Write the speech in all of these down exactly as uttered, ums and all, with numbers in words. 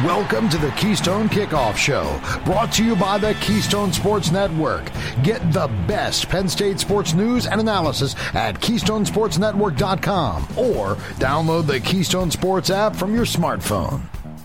Welcome to the Keystone Kickoff Show, brought to you by the Keystone Sports Network. Get the best Penn State sports news and analysis at keystone sports network dot com or download the Keystone Sports app from your smartphone.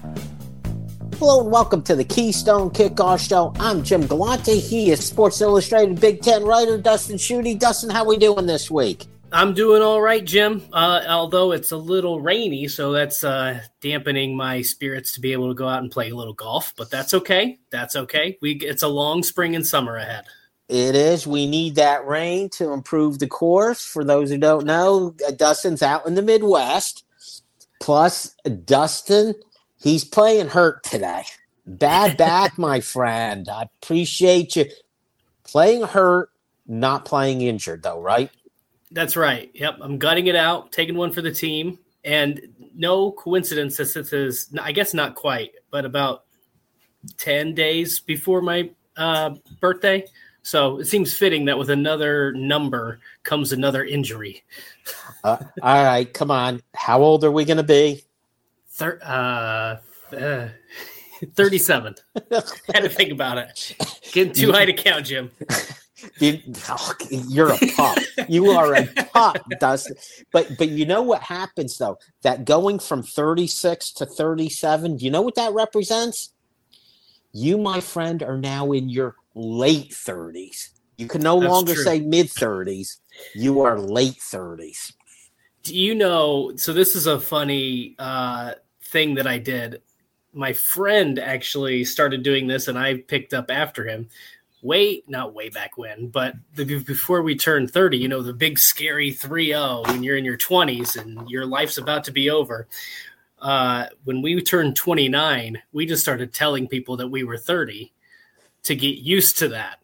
Hello and welcome to the Keystone Kickoff Show. I'm Jim Galante. He is Sports Illustrated Big Ten writer Dustin Schutte. Dustin, how we doing this week? I'm doing all right, Jim, uh, although it's a little rainy, so that's uh, dampening my spirits to be able to go out and play a little golf, but that's okay. That's okay. We It's a long spring and summer ahead. It is. We need that rain to improve the course. For those who don't know, Dustin's out in the Midwest. Plus, Dustin, he's playing hurt today. Bad back, my friend. I appreciate you playing hurt, not playing injured, though, right? That's right. Yep. I'm gutting it out, taking one for the team. And no coincidence that this is, I guess not quite, but about ten days before my uh, birthday. So it seems fitting that with another number comes another injury. uh, all right. Come on. How old are we going to be? Thir- uh, uh, thirty-seven. Had to think about it. Getting too high to count, Jim. You, oh, you're a pup. You are a pup, Dustin. But but you know what happens though? That going from thirty-six to thirty-seven, do you know what that represents? You, my friend, are now in your late thirties. You can no That's longer true. say mid thirties. You are late thirties. Do you know? So this is a funny uh, thing that I did. My friend actually started doing this, and I picked up after him. Way, not way back when, but the, before we turned thirty, you know, the big scary three oh when you're in your twenties and your life's about to be over. Uh, when we turned twenty-nine, we just started telling people that we were thirty to get used to that.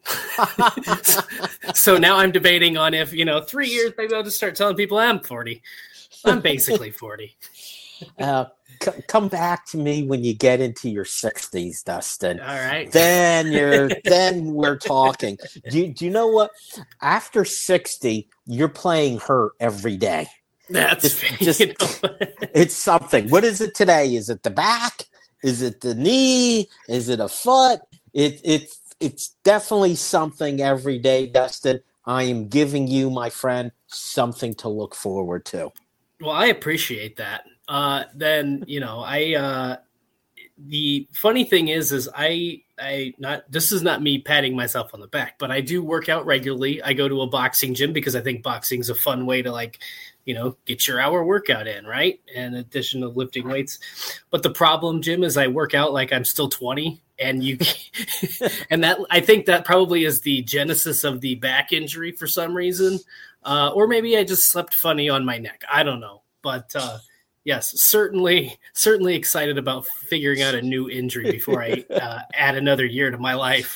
so, so now I'm debating on if, you know, three years, maybe I'll just start telling people I'm forty. I'm basically forty. Uh, c- come back to me when you get into your sixties, Dustin. All right. Then you're then we're talking. Do you, do you know what? After sixty, you're playing hurt every day. That's just, you know. It's something. What is it today? Is it the back? Is it the knee? Is it a foot? It it's it's definitely something every day, Dustin. I am giving you, my friend, something to look forward to. Well, I appreciate that. Uh, then, you know, I, uh, the funny thing is, is I, I not, this is not me patting myself on the back, but I do work out regularly. I go to a boxing gym because I think boxing is a fun way to, like, you know, get your hour workout in, right? In addition to lifting weights. But the problem, Jim, is I work out like I'm still twenty, and you, and that, I think that probably is the genesis of the back injury for some reason. Uh, or maybe I just slept funny on my neck. I don't know. But, uh, yes, certainly, certainly excited about figuring out a new injury before I uh, add another year to my life.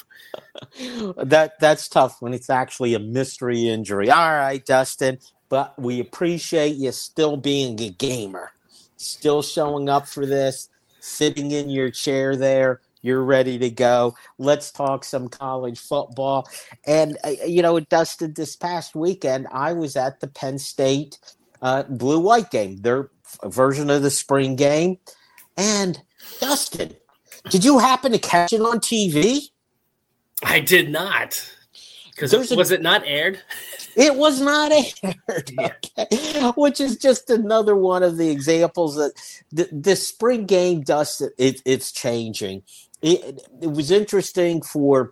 That that's tough when it's actually a mystery injury. All right, Dustin, but we appreciate you still being a gamer, still showing up for this, sitting in your chair there. You're ready to go. Let's talk some college football. And, uh, you know, Dustin, this past weekend, I was at the Penn State uh, Blue-White game, their version of the spring game. And, Dustin, did you happen to catch it on T V? I did not. Because was it not aired? It was not aired, Yeah. Okay. Which is just another one of the examples that the, the spring game, Dustin, it, it's changing. It, it was interesting for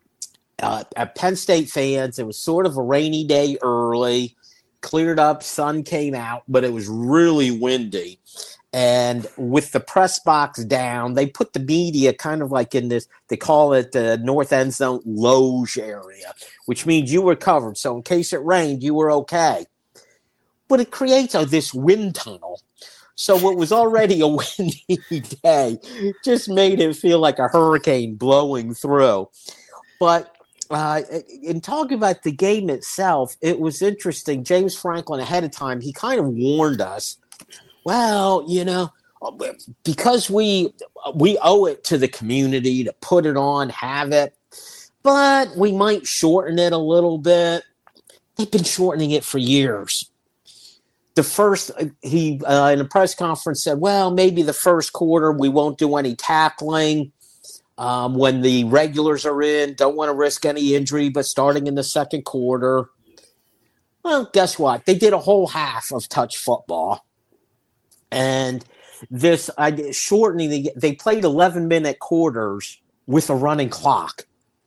uh, Penn State fans. It was sort of a rainy day early, cleared up, sun came out, but it was really windy. And with the press box down, they put the media kind of like in this, they call it the north end zone loge area, which means you were covered. So in case it rained, you were okay. But it creates a, this wind tunnel. So what was already a windy day just made it feel like a hurricane blowing through. But uh, in talking about the game itself, it was interesting. James Franklin, ahead of time, he kind of warned us, well, you know, because we we owe it to the community to put it on, have it, but we might shorten it a little bit. They've been shortening it for years. the first, he uh, in a press conference said, well, maybe the first quarter we won't do any tackling. Um, when the regulars are in, don't want to risk any injury, but starting in the second quarter. Well, guess what? They did a whole half of touch football. And this, I shortening, the, they played eleven-minute quarters with a running clock.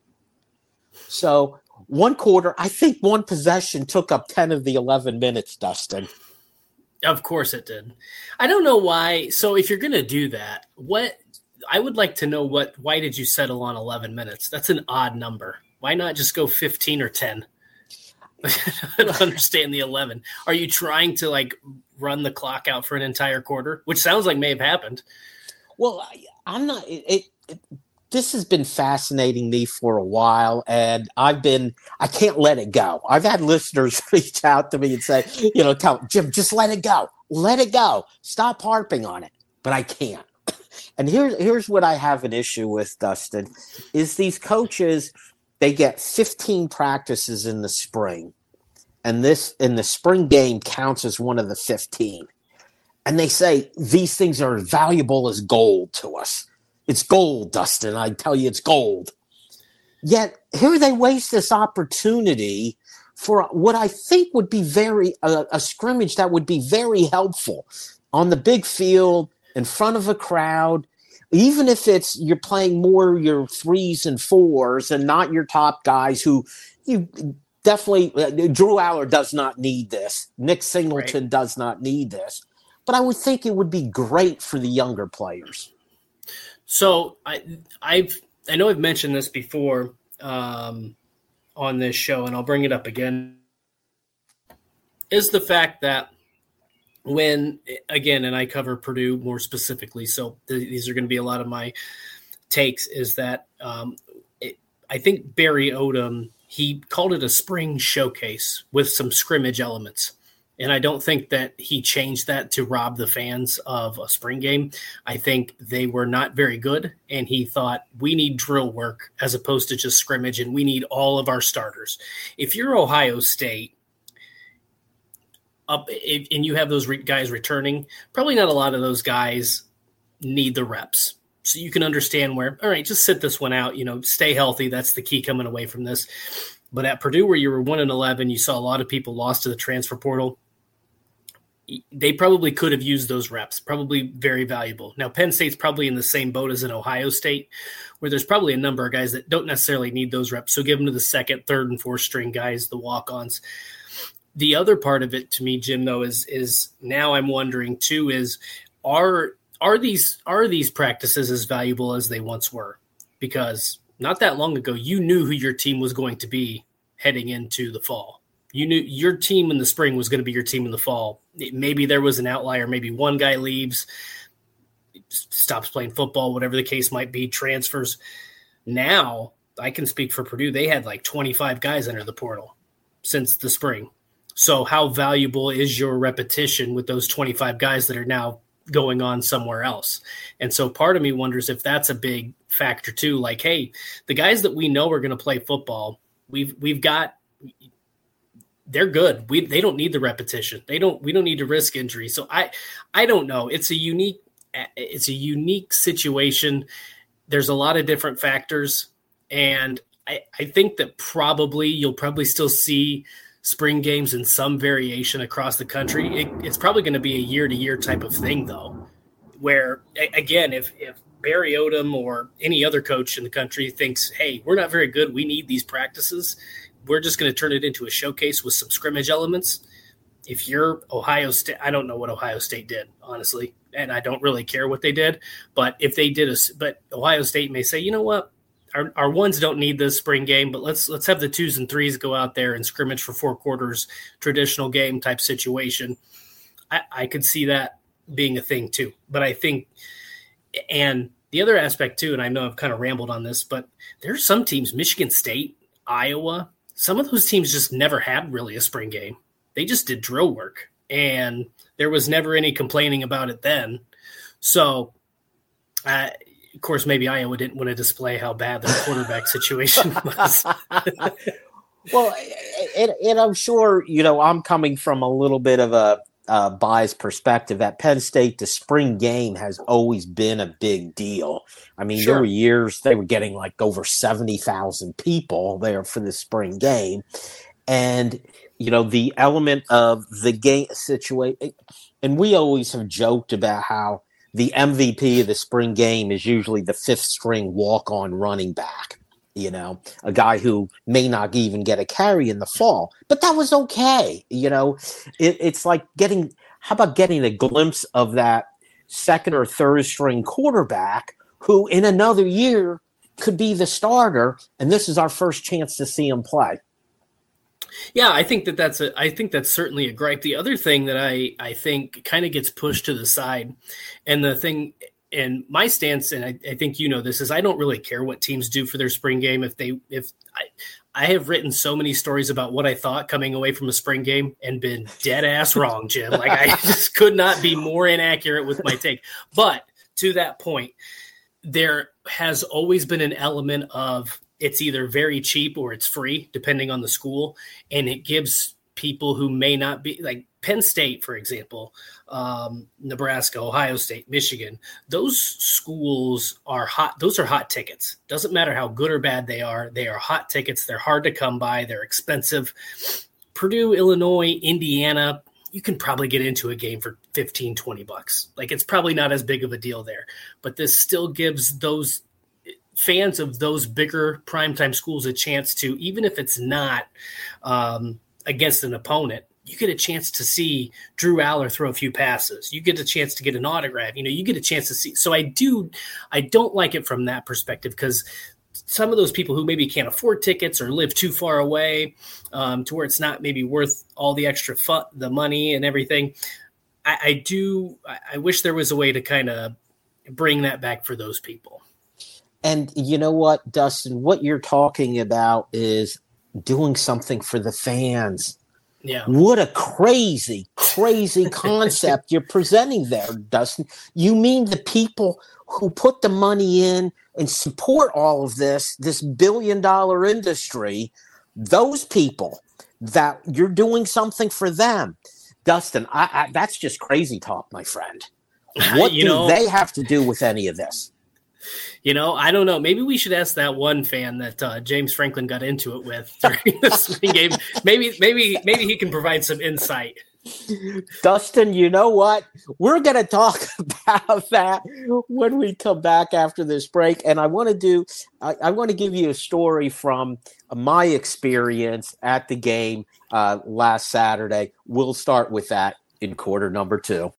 So one quarter, I think one possession took up ten of the eleven minutes, Dustin. Of course it did. I don't know why. So if you're going to do that, what I would like to know what, why did you settle on eleven minutes? That's an odd number. Why not just go fifteen or ten? I don't understand the eleven. Are you trying to like run the clock out for an entire quarter, which sounds like may have happened? Well, I, I'm not, it, it, this has been fascinating me for a while, and I've been, I can't let it go. I've had listeners reach out to me and say, you know, tell Jim, just let it go. Let it go. Stop harping on it. But I can't. And here's, here's what I have an issue with, Dustin, is these coaches, they get fifteen practices in the spring, and this in the spring game counts as one of the fifteen. And they say these things are as valuable as gold to us. It's gold, Dustin. I tell you, it's gold. Yet here they waste this opportunity for what I think would be very uh, a scrimmage that would be very helpful on the big field in front of a crowd. Even if it's you're playing more your threes and fours and not your top guys who you definitely uh, Drew Aller does not need this. Nick Singleton right. does not need this. But I would think it would be great for the younger players. So I I've I know I've mentioned this before um, on this show, and I'll bring it up again, is the fact that when, again, and I cover Purdue more specifically, so th- these are going to be a lot of my takes, is that um, it, I think Barry Odom, he called it a spring showcase with some scrimmage elements. And I don't think that he changed that to rob the fans of a spring game. I think they were not very good, and he thought we need drill work as opposed to just scrimmage, and we need all of our starters. If you're Ohio State, up and you have those re- guys returning, probably not a lot of those guys need the reps. So you can understand where, all right, just sit this one out, you know, stay healthy. That's the key coming away from this. But at Purdue, where you were one and eleven, you saw a lot of people lost to the transfer portal. They probably could have used those reps, probably very valuable. Now, Penn State's probably in the same boat as an Ohio State, where there's probably a number of guys that don't necessarily need those reps. So give them to the second, third, and fourth string guys, the walk-ons. The other part of it to me, Jim, though, is is now I'm wondering too is are are these are these practices as valuable as they once were? Because not that long ago, you knew who your team was going to be heading into the fall. You knew your team in the spring was going to be your team in the fall. Maybe there was an outlier. Maybe one guy leaves, stops playing football, whatever the case might be, transfers. Now, I can speak for Purdue. They had like twenty-five guys enter the portal since the spring. So how valuable is your repetition with those twenty-five guys that are now going on somewhere else? And so part of me wonders if that's a big factor too. Like, hey, the guys that we know are going to play football, we've we've got – they're good. We they don't need the repetition. They don't. We don't need to risk injury. So I, I don't know. It's a unique. It's a unique situation. There's a lot of different factors, and I, I think that probably you'll probably still see spring games in some variation across the country. It, it's probably going to be a year to year type of thing, though. Where again, if if Barry Odom or any other coach in the country thinks, hey, we're not very good, we need these practices, we're just going to turn it into a showcase with some scrimmage elements. If you're Ohio State, I don't know what Ohio State did, honestly, and I don't really care what they did. But if they did a, but Ohio State may say, you know what, our our ones don't need this spring game, but let's let's have the twos and threes go out there and scrimmage for four quarters, traditional game type situation. I, I could see that being a thing too. But I think, and the other aspect too, and I know I've kind of rambled on this, but there's some teams, Michigan State, Iowa, some of those teams just never had really a spring game. They just did drill work, and there was never any complaining about it then. So, uh, of course, maybe Iowa didn't want to display how bad their quarterback situation was. Well, and, and I'm sure, you know, I'm coming from a little bit of a, uh, biased perspective, at Penn State, the spring game has always been a big deal. I mean, Sure. there were years they were getting like over seventy thousand people there for the spring game. And, you know, the element of the game situation, and we always have joked about how the M V P of the spring game is usually the fifth string walk-on running back. You know, a guy who may not even get a carry in the fall, but that was okay. You know, it, it's like getting, how about getting a glimpse of that second or third string quarterback who in another year could be the starter. And this is our first chance to see him play. Yeah, I think that that's a, I think that's certainly a gripe. The other thing that I, I think kind of gets pushed to the side, and the thing, and my stance, and I, I think you know this, is I don't really care what teams do for their spring game. If they, if I, I have written so many stories about what I thought coming away from a spring game and been dead ass wrong, Jim. Like I just could not be more inaccurate with my take. But to that point, there has always been an element of it's either very cheap or it's free, depending on the school, and it gives people who may not be like Penn State, for example, um, Nebraska, Ohio State, Michigan, those schools are hot. Those are hot tickets. Doesn't matter how good or bad they are. They are hot tickets. They're hard to come by. They're expensive. Purdue, Illinois, Indiana, you can probably get into a game for fifteen, twenty bucks. Like it's probably not as big of a deal there, but this still gives those fans of those bigger primetime schools a chance to, even if it's not um, against an opponent, you get a chance to see Drew Aller throw a few passes. You get a chance to get an autograph. You know, you get a chance to see. So I do, I don't like it from that perspective, because some of those people who maybe can't afford tickets or live too far away um, to where it's not maybe worth all the extra fun, the money and everything. I, I do. I, I wish there was a way to kind of bring that back for those people. And you know what, Dustin, what you're talking about is doing something for the fans. Yeah. What a crazy, crazy concept you're presenting there, Dustin. You mean the people who put the money in and support all of this, this billion dollar industry, those people, that you're doing something for them. Dustin, I, I, that's just crazy talk, my friend. What you do know, they have to do with any of this? You know, I don't know. Maybe we should ask that one fan that uh, James Franklin got into it with during the spring game. Maybe, maybe, maybe he can provide some insight. Dustin, you know what? We're going to talk about that when we come back after this break. And I want to do, I, I want to give you a story from my experience at the game uh, last Saturday. We'll start with that in quarter number two.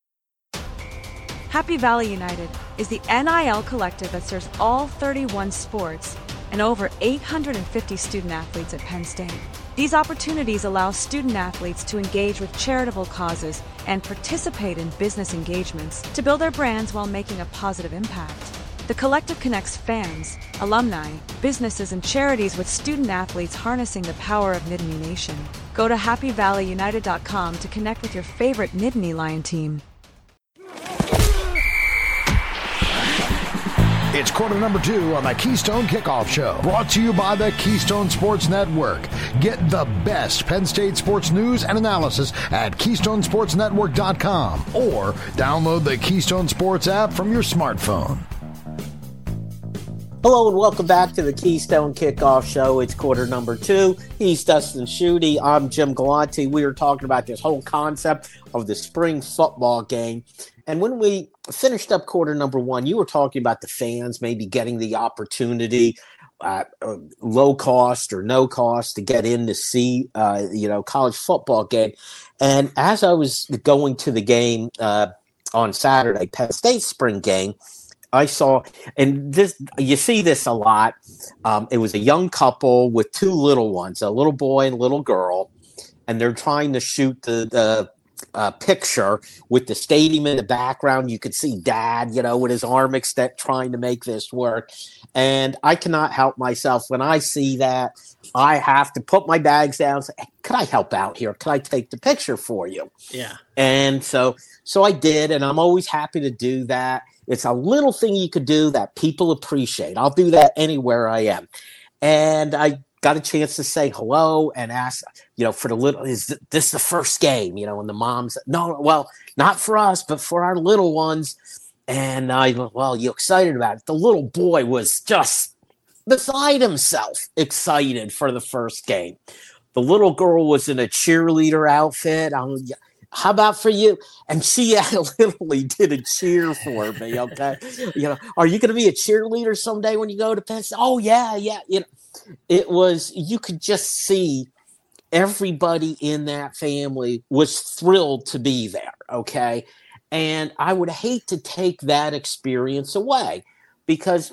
Happy Valley United is the N I L collective that serves all thirty-one sports and over eight hundred fifty student athletes at Penn State. These opportunities allow student athletes to engage with charitable causes and participate in business engagements to build their brands while making a positive impact. The collective connects fans, alumni, businesses, and charities with student athletes harnessing the power of Nittany Nation. Go to happy valley united dot com to connect with your favorite Nittany Lion team. It's quarter number two on the Keystone Kickoff Show, brought to you by the Keystone Sports Network. Get the best Penn State sports news and analysis at keystone sports network dot com or download the Keystone Sports app from your smartphone. Hello and welcome back to the Keystone Kickoff Show. It's quarter number two. He's Dustin Schutte. I'm Jim Galante. We were talking about this whole concept of the spring football game. And when we finished up quarter number one, you were talking about the fans maybe getting the opportunity, uh, uh, low cost or no cost, to get in to see, uh, you know, college football game. And as I was going to the game uh, on Saturday, Penn State spring game, I saw, and this, you see this a lot. Um, it was a young couple with two little ones, a little boy and a little girl, and they're trying to shoot the, the uh, picture with the stadium in the background. You could see Dad, you know, with his arm extended, trying to make this work. And I cannot help myself. When I see that, I have to put my bags down and say, hey, can I help out here? Can I take the picture for you? Yeah. And so, so I did, and I'm always happy to do that. It's a little thing you could do that people appreciate. I'll do that anywhere I am. And I got a chance to say hello and ask, you know, for the little, is this the first game? You know, and the mom's, no, well, not for us, but for our little ones. And I, well, you excited about it? The little boy was just beside himself, excited for the first game. The little girl was in a cheerleader outfit. I'm, how about for you? And she literally did a cheer for me. Okay, you know, are you going to be a cheerleader someday when you go to Penn State? Oh yeah, yeah. You know, it was. You could just see everybody in that family was thrilled to be there. Okay, and I would hate to take that experience away because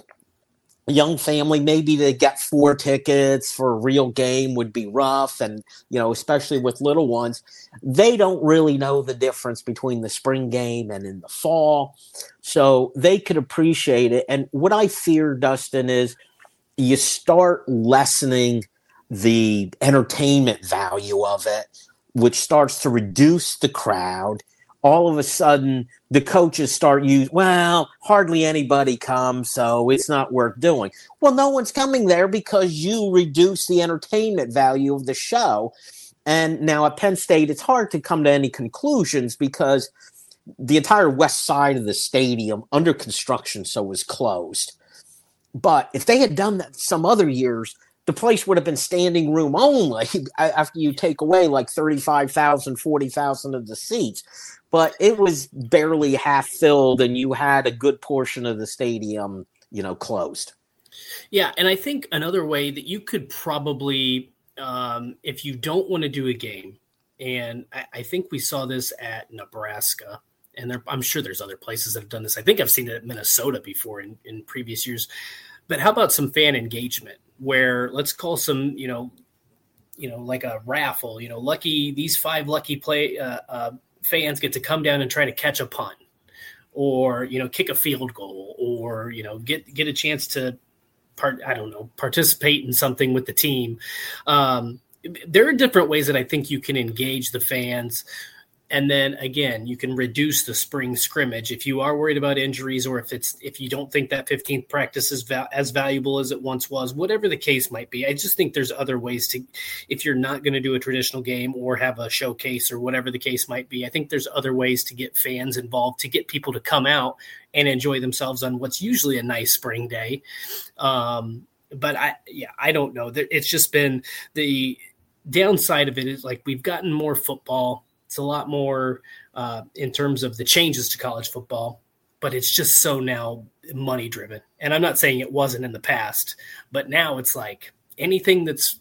a young family, maybe to get four tickets for a real game would be rough. And, you know, especially with little ones, they don't really know the difference between the spring game and in the fall. So they could appreciate it. And what I fear, Dustin, is you start lessening the entertainment value of it, which starts to reduce the crowd. All of a sudden, the coaches start using, well, hardly anybody comes, so it's not worth doing. Well, no one's coming there because you reduce the entertainment value of the show. And now at Penn State, it's hard to come to any conclusions because the entire west side of the stadium under construction, so was closed. But if they had done that some other years, the place would have been standing room only after you take away like thirty-five thousand, forty thousand of the seats. But it was barely half filled, and you had a good portion of the stadium, you know, closed. Yeah, and I think another way that you could probably, um, if you don't want to do a game, and I, I think we saw this at Nebraska, and there, I'm sure there's other places that have done this. I think I've seen it at Minnesota before in, in previous years. But how about some fan engagement where let's call some, you know, you know, like a raffle, you know, lucky, these five lucky play uh, uh, fans get to come down and try to catch a punt or, you know, kick a field goal or, you know, get, get a chance to part, I don't know, participate in something with the team. Um, there are different ways that I think you can engage the fans. And then again, you can reduce the spring scrimmage if you are worried about injuries, or if it's if you don't think that fifteenth practice is va- as valuable as it once was, whatever the case might be. I just think there's other ways to, if you're not going to do a traditional game or have a showcase or whatever the case might be, I think there's other ways to get fans involved, to get people to come out and enjoy themselves on what's usually a nice spring day. Um, but I, yeah, I don't know. It's just been the downside of it is like we've gotten more football. It's a lot more uh, in terms of the changes to college football, but it's just so now money driven. And I'm not saying it wasn't in the past, but now it's like anything that's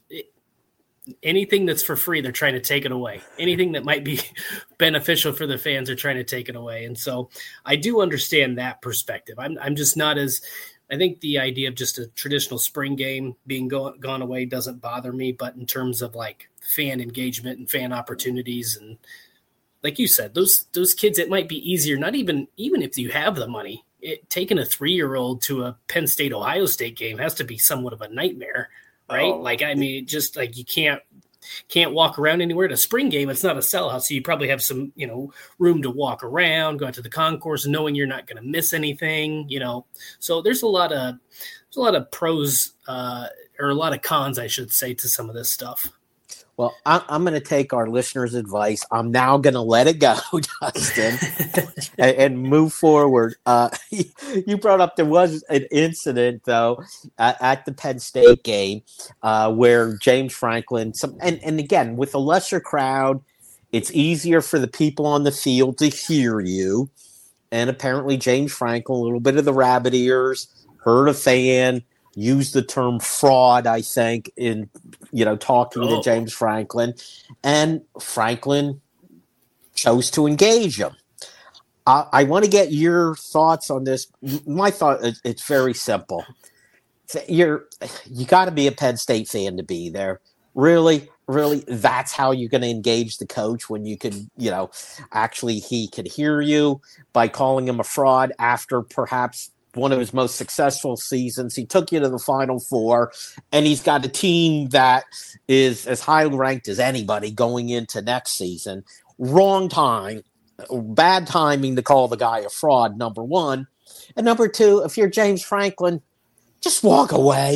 anything that's for free, they're trying to take it away. Anything that might be beneficial for the fans, they're trying to take it away. And so I do understand that perspective. I'm I'm just not as I think the idea of just a traditional spring game being go, gone away doesn't bother me, but in terms of like fan engagement and fan opportunities, and like you said, those those kids, it might be easier. Not even even if you have the money, it, taking a three-year-old to a Penn State Ohio State game has to be somewhat of a nightmare, right? Oh. Like I mean, just like you can't can't walk around anywhere. At a spring game, it's not a sellout, so you probably have some, you know, room to walk around, go out to the concourse, knowing you're not going to miss anything, you know. So there's a lot of there's a lot of pros uh, or a lot of cons, I should say, to some of this stuff. Well, I, I'm going to take our listeners' advice. I'm now going to let it go, Dustin, and, and move forward. Uh, you brought up there was an incident, though, at, at the Penn State game uh, where James Franklin, some, and, and again, with a lesser crowd, it's easier for the people on the field to hear you. And apparently James Franklin, a little bit of the rabbit ears, heard a fan use the term fraud, I think, in, you know, talking oh. to James Franklin, and Franklin chose to engage him. I, I want to get your thoughts on this. My thought, it's very simple. You're, you got to be a Penn State fan to be there. Really, really, that's how you're going to engage the coach, when you can, you know, actually he could hear you by calling him a fraud after perhaps one of his most successful seasons. He took you to the Final Four, and he's got a team that is as highly ranked as anybody going into next season. Wrong time, bad timing to call the guy a fraud, number one. And number two, if you're James Franklin, just walk away.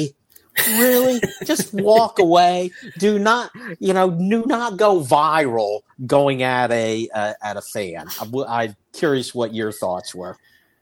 Really? Just walk away. Do not, you know, do not go viral going at a uh, at a fan. I'm, I'm curious what your thoughts were.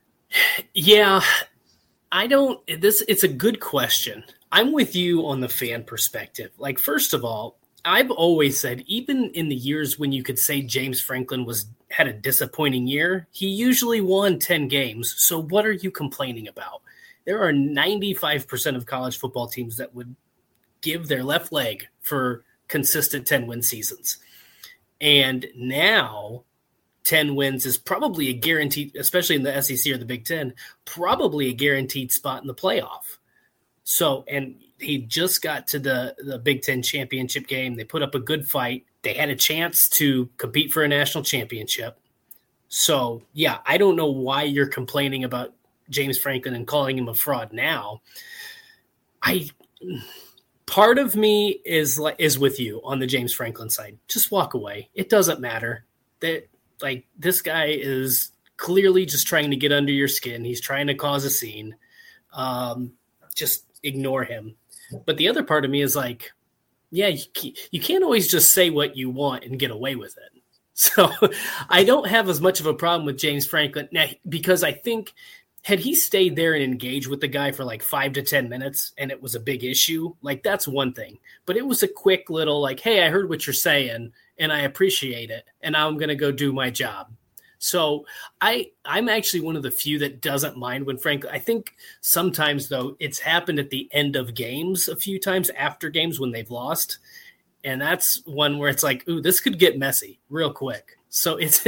Yeah, I don't. This it's a good question. I'm with you on the fan perspective. Like, first of all, I've always said, even in the years when you could say James Franklin was had a disappointing year, he usually won ten games. So what are you complaining about? There are ninety-five percent of college football teams that would give their left leg for consistent ten-win seasons. And now ten wins is probably a guaranteed, especially in the S E C or the Big Ten, probably a guaranteed spot in the playoff. So, and he just got to the, the Big Ten championship game. They put up a good fight. They had a chance to compete for a national championship. So, yeah, I don't know why you're complaining about James Franklin and calling him a fraud now. I part of me is like is with you on the James Franklin side. Just walk away. It doesn't matter. That like this guy is clearly just trying to get under your skin. He's trying to cause a scene. Um, just ignore him. But the other part of me is like, yeah, you, you can't always just say what you want and get away with it. So I don't have as much of a problem with James Franklin now because I think had he stayed there and engaged with the guy for like five to ten minutes and it was a big issue, like that's one thing. But it was a quick little like, hey, I heard what you're saying and I appreciate it. And now I'm going to go do my job. So I, I'm actually one of the few that doesn't mind when Franklin, I think sometimes though it's happened at the end of games a few times after games when they've lost. And that's one where it's like, ooh, this could get messy real quick. So it's,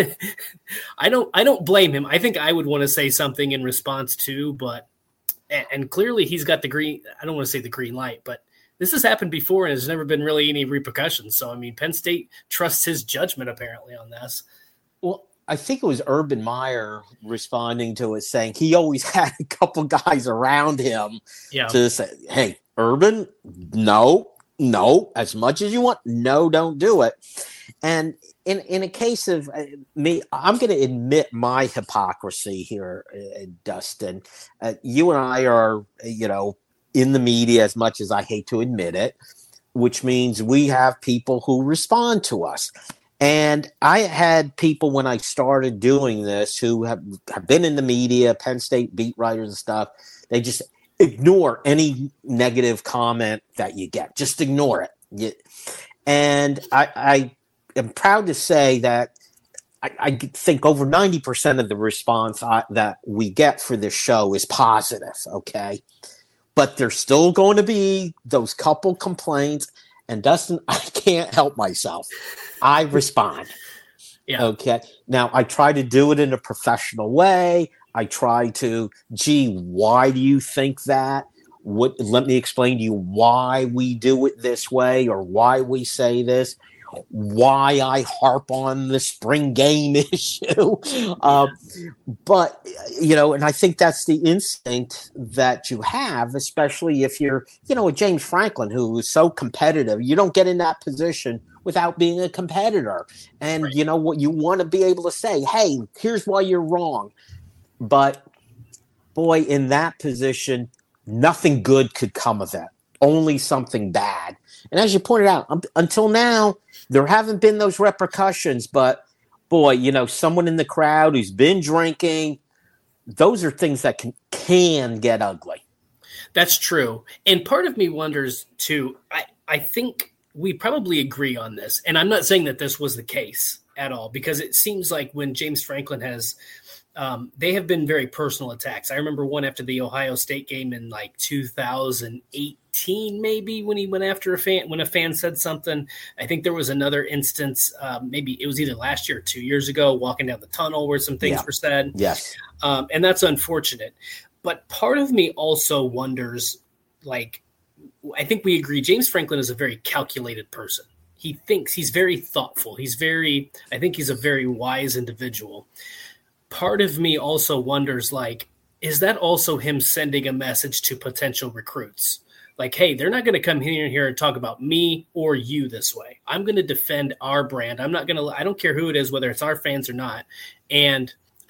I don't, I don't blame him. I think I would want to say something in response too, but, and clearly he's got the green, I don't want to say the green light, but this has happened before and there's never been really any repercussions. So, I mean, Penn State trusts his judgment apparently on this. Well, I think it was Urban Meyer responding to it saying he always had a couple guys around him yeah. to say, hey, Urban, no, no, as much as you want, no, don't do it. And in, in a case of uh, me, I'm going to admit my hypocrisy here, uh, Dustin. Uh, you and I are, you know, in the media as much as I hate to admit it, which means we have people who respond to us. And I had people when I started doing this who have, have been in the media, Penn State beat writers and stuff. They just ignore any negative comment that you get. Just ignore it. You, and I, I am proud to say that I, I think over ninety percent of the response I, that we get for this show is positive, okay? But there's still going to be those couple complaints. And Dustin, I can't help myself. I respond. Yeah. Okay. Now, I try to do it in a professional way. I try to, gee, why do you think that? What? Let me explain to you why we do it this way or why we say this, why I harp on the spring game issue. uh, but, you know, and I think that's the instinct that you have, especially if you're, you know, a James Franklin who is so competitive. You don't get in that position without being a competitor. And, right. you know, what you want to be able to say, hey, here's why you're wrong. But, boy, in that position, nothing good could come of it. Only something bad. And as you pointed out, um, until now, there haven't been those repercussions. But, boy, you know, someone in the crowd who's been drinking, those are things that can, can get ugly. That's true. And part of me wonders, too, I, I think we probably agree on this. And I'm not saying that this was the case at all, because it seems like when James Franklin has um, – they have been very personal attacks. I remember one after the Ohio State game in like two thousand eighteen, maybe, when he went after a fan, when a fan said something. I think there was another instance, um, maybe it was either last year or two years ago, walking down the tunnel where some things yeah. were said. Yes. Um, and that's unfortunate. But part of me also wonders, like, I think we agree James Franklin is a very calculated person. He thinks, he's very thoughtful. He's very, I think he's a very wise individual. Part of me also wonders, like, is that also him sending a message to potential recruits? Like, hey, they're not going to come here and here and talk about me or you this way. I'm going to defend our brand. I'm not going to, I don't care who it is, whether it's our fans or not. And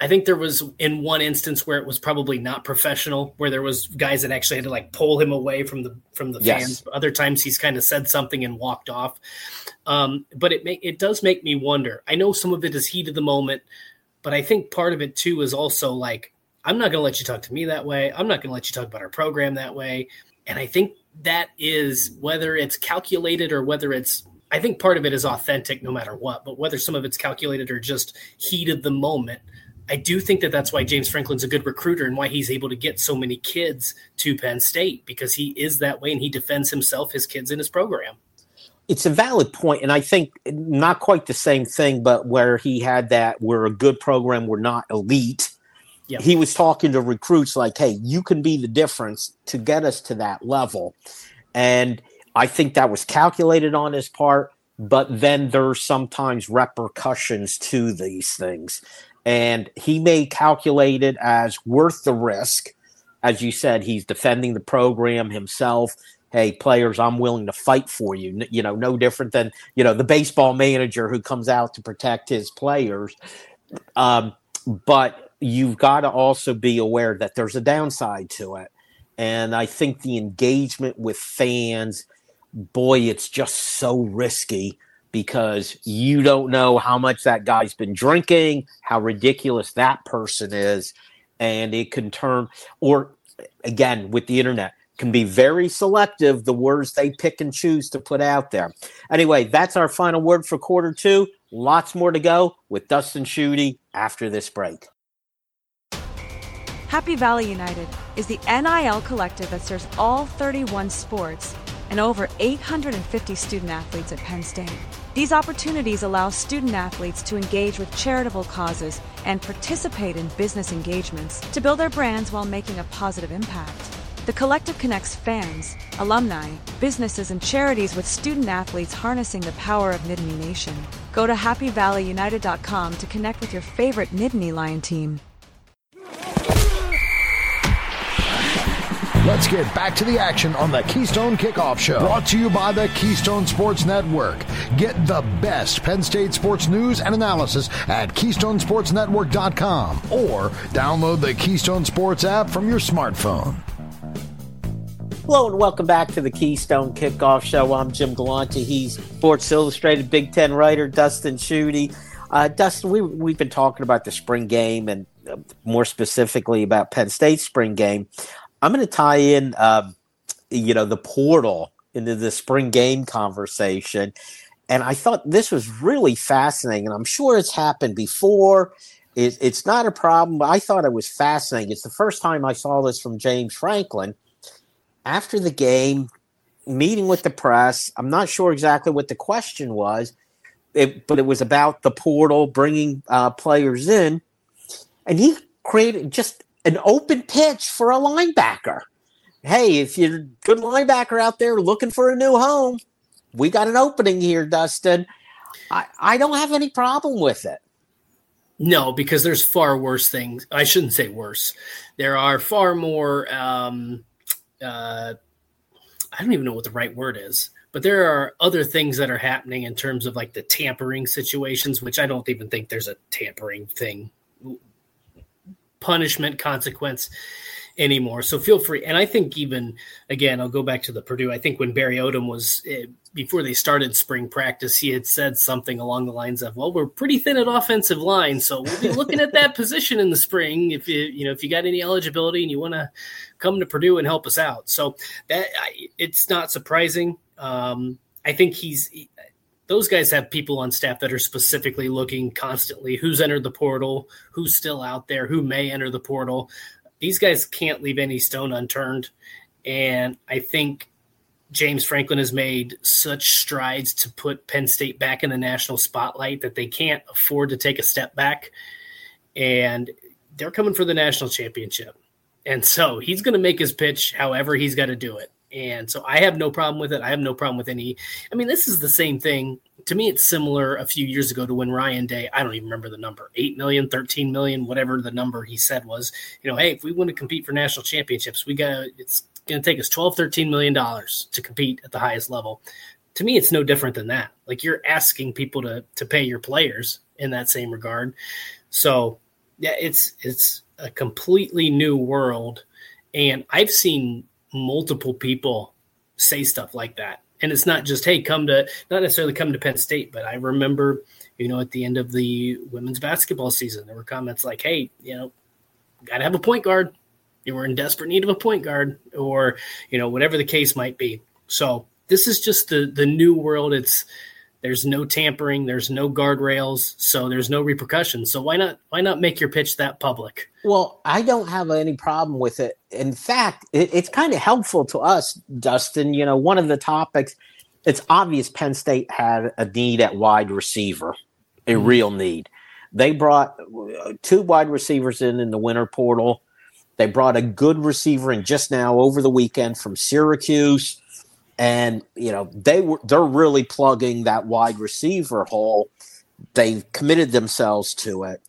I think there was in one instance where it was probably not professional, where there was guys that actually had to like pull him away from the from the Yes. fans. Other times he's kind of said something and walked off. Um, but it make, it does make me wonder. I know some of it is heat of the moment, but I think part of it too is also like, I'm not going to let you talk to me that way. I'm not going to let you talk about our program that way. And I think that is, whether it's calculated or whether it's, I think part of it is authentic no matter what, but whether some of it's calculated or just heat of the moment, I do think that that's why James Franklin's a good recruiter and why he's able to get so many kids to Penn State, because he is that way and he defends himself, his kids, and his program. It's a valid point, and I think not quite the same thing, but where he had that, we're a good program, we're not elite. Yep. He was talking to recruits like, hey, you can be the difference to get us to that level. And I think that was calculated on his part, but then there's sometimes repercussions to these things. And he may calculate it as worth the risk. As you said, he's defending the program himself. Hey, players, I'm willing to fight for you. You know, no different than, you know, the baseball manager who comes out to protect his players. Um, but you've got to also be aware that there's a downside to it. And I think the engagement with fans, boy, it's just so risky because you don't know how much that guy's been drinking, how ridiculous that person is. And it can turn, or again, with the internet, can be very selective, the words they pick and choose to put out there. Anyway, that's our final word for quarter two. Lots more to go with Dustin Schutte after this break. Happy Valley United is the N I L collective that serves all thirty-one sports and over eight hundred fifty student athletes at Penn State. These opportunities allow student athletes to engage with charitable causes and participate in business engagements to build their brands while making a positive impact. The collective connects fans, alumni, businesses, and charities with student athletes harnessing the power of Nittany Nation. Go to happy valley united dot com to connect with your favorite Nittany Lion team. Let's get back to the action on the Keystone Kickoff Show. Brought to you by the Keystone Sports Network. Get the best Penn State sports news and analysis at keystone sports network dot com or download the Keystone Sports app from your smartphone. Hello and welcome back to the Keystone Kickoff Show. I'm Jim Galante. He's Sports Illustrated Big Ten writer Dustin Schutte. Uh, Dustin, we, we've been talking about the spring game and uh, more specifically about Penn State's spring game. I'm going to tie in, uh, you know, the portal into the spring game conversation. And I thought this was really fascinating. And I'm sure it's happened before. It, it's not a problem, but I thought it was fascinating. It's the first time I saw this from James Franklin. After the game, meeting with the press, I'm not sure exactly what the question was, it, but it was about the portal, bringing uh, players in. And he created just an open pitch for a linebacker. Hey, if you're a good linebacker out there looking for a new home, we got an opening here, Dustin. I, I don't have any problem with it. No, because there's far worse things. I shouldn't say worse. There are far more, um, uh, I don't even know what the right word is, but there are other things that are happening in terms of like the tampering situations, which I don't even think there's a tampering thing. Punishment, consequence anymore. So feel free. And I think even, again, I'll go back to the Purdue. I think when Barry Odom was, uh, before they started spring practice, he had said something along the lines of, well, we're pretty thin at offensive line, so we'll be looking at that position in the spring. If you, you know, if you got any eligibility and you want to come to Purdue and help us out. So that I, it's not surprising. Um, I think he's, he, those guys have people on staff that are specifically looking constantly who's entered the portal, who's still out there, who may enter the portal. These guys can't leave any stone unturned. And I think James Franklin has made such strides to put Penn State back in the national spotlight that they can't afford to take a step back. And they're coming for the national championship. And so he's going to make his pitch however he's got to do it. And so I have no problem with it. I have no problem with any – I mean, this is the same thing. To me, it's similar a few years ago to when Ryan Day – I don't even remember the number, eight million dollars, thirteen million dollars, whatever the number he said was. You know, hey, if we want to compete for national championships, we got it's going to take us twelve, thirteen million dollars to compete at the highest level. To me, it's no different than that. Like, you're asking people to to pay your players in that same regard. So Yeah, it's it's a completely new world, and I've seen multiple people say stuff like that. And it's not just, hey, come to, not necessarily come to Penn State, but I remember, you know, at the end of the women's basketball season, there were comments like, hey, you know, got to have a point guard. You were in desperate need of a point guard, or, you know, whatever the case might be. So this is just the the new world. It's, there's no tampering, there's no guardrails, so there's no repercussions. So why not why not make your pitch that public? Well, I don't have any problem with it. In fact, it, it's kind of helpful to us, Dustin. You know, one of the topics, it's obvious Penn State had a need at wide receiver, a mm-hmm. real need. They brought two wide receivers in in the winter portal. They brought a good receiver in just now over the weekend from Syracuse. And, you know, they were, they're really plugging that wide receiver hole. They've committed themselves to it.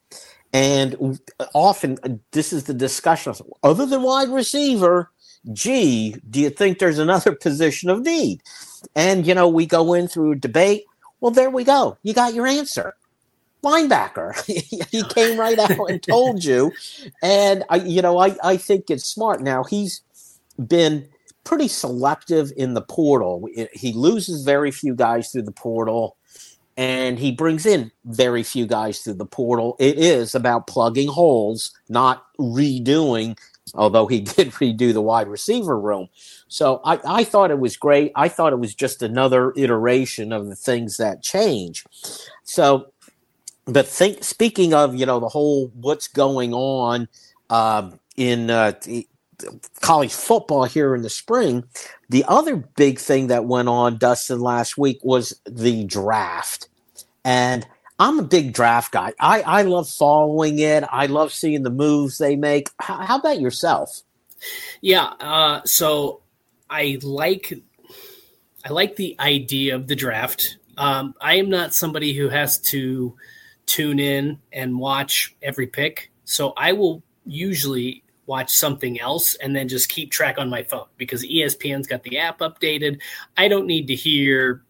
And often this is the discussion. Other than wide receiver, gee, do you think there's another position of need? And, you know, we go in through a debate. Well, there we go. You got your answer. Linebacker. He came right out and told you. And, I, you know, I, I think it's smart. Now, he's been pretty selective in the portal. He loses very few guys through the portal, and he brings in very few guys through the portal. It is about plugging holes, not redoing, although he did redo the wide receiver room. So I, I thought it was great. I thought it was just another iteration of the things that change. So, but think, speaking of, you know, the whole what's going on um, in uh, – college football here in the spring, the other big thing that went on, Dustin, last week was the draft. And I'm a big draft guy. I, I love following it. I love seeing the moves they make. How, how about yourself? Yeah, uh, so I like I like the idea of the draft. Um, I am not somebody who has to tune in and watch every pick. So I will usually watch something else and then just keep track on my phone because E S P N's got the app updated. I don't need to hear